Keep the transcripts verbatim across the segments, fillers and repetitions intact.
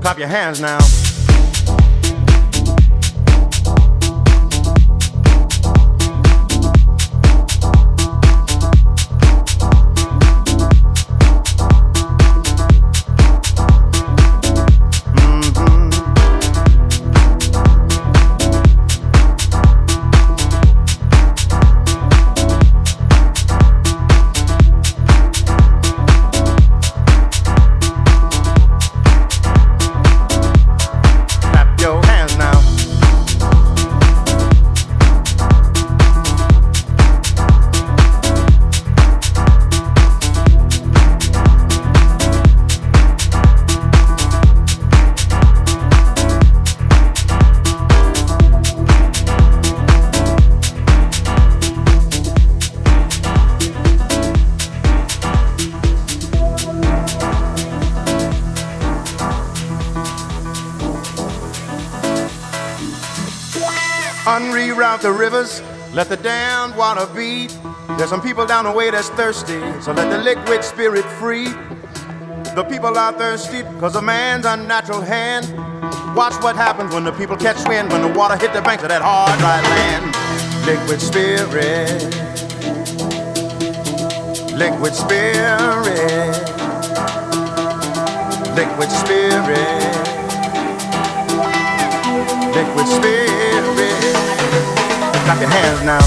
Clap your hands now. Unreroute the rivers, let the damned water beat. There's some people down the way that's thirsty, so let the liquid spirit free. The people are thirsty because of man's unnatural hand. Watch what happens when the people catch wind, when the water hit the banks of that hard, dry land. Liquid spirit, liquid spirit, liquid spirit, liquid spirit. Clap your hands now.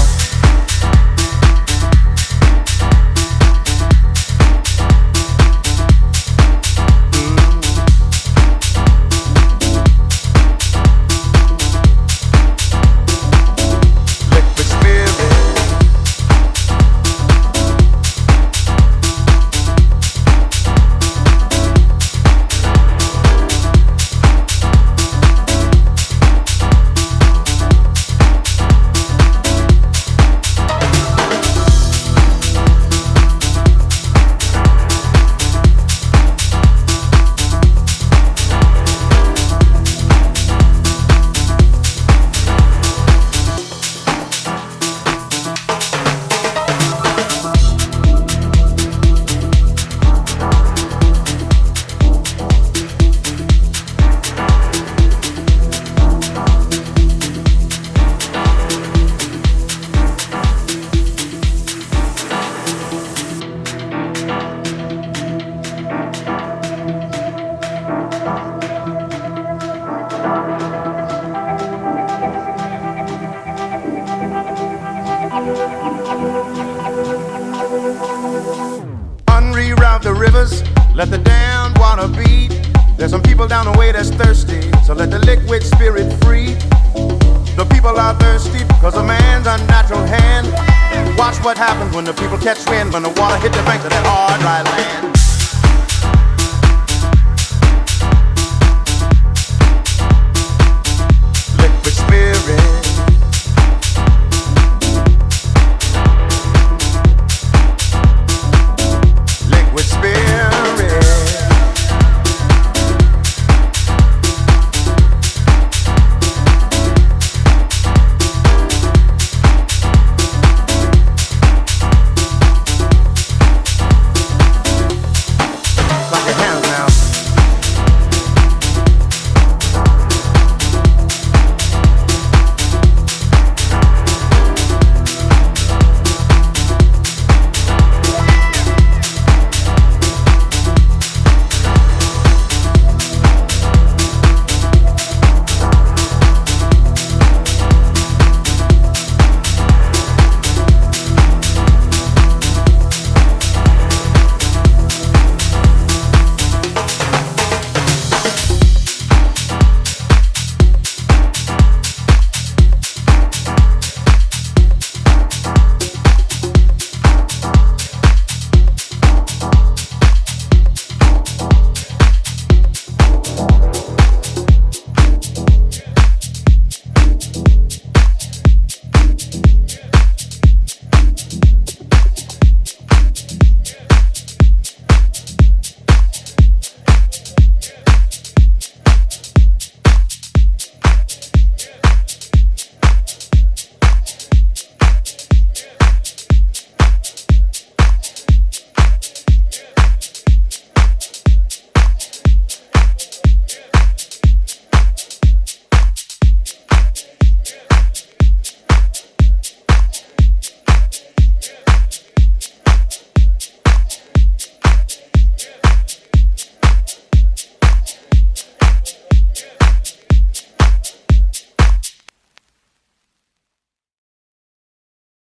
Unreroute the rivers, let the damned water beat. There's some people down the way that's thirsty, so let the liquid spirit free. The people are thirsty because of man's unnatural hand. Watch what happens when the people catch wind, when the water hit the banks of that hard, dry land.